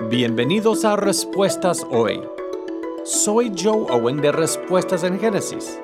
Bienvenidos a Respuestas Hoy. Soy Joe Owen de Respuestas en Génesis.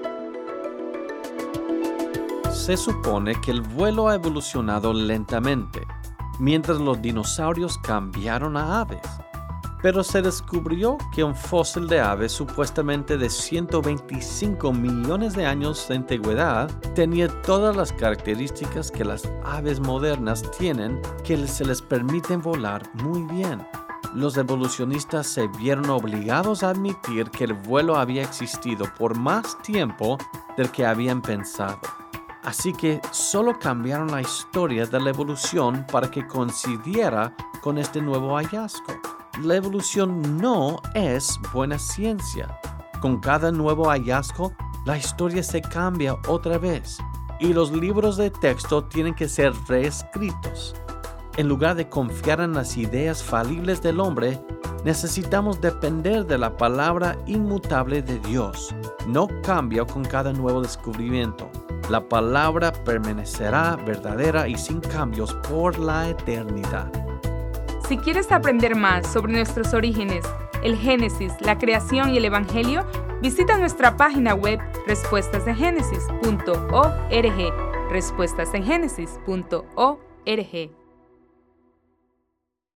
Se supone que el vuelo ha evolucionado lentamente, mientras los dinosaurios cambiaron a aves. Pero se descubrió que un fósil de ave supuestamente de 125 millones de años de antigüedad tenía todas las características que las aves modernas tienen que se les permiten volar muy bien. Los evolucionistas se vieron obligados a admitir que el vuelo había existido por más tiempo del que habían pensado. Así que solo cambiaron la historia de la evolución para que coincidiera con este nuevo hallazgo. La evolución no es buena ciencia. Con cada nuevo hallazgo, la historia se cambia otra vez y los libros de texto tienen que ser reescritos. En lugar de confiar en las ideas falibles del hombre, necesitamos depender de la palabra inmutable de Dios. No cambia con cada nuevo descubrimiento. La palabra permanecerá verdadera y sin cambios por la eternidad. Si quieres aprender más sobre nuestros orígenes, el Génesis, la creación y el Evangelio, visita nuestra página web respuestasengenesis.org. respuestasengenesis.org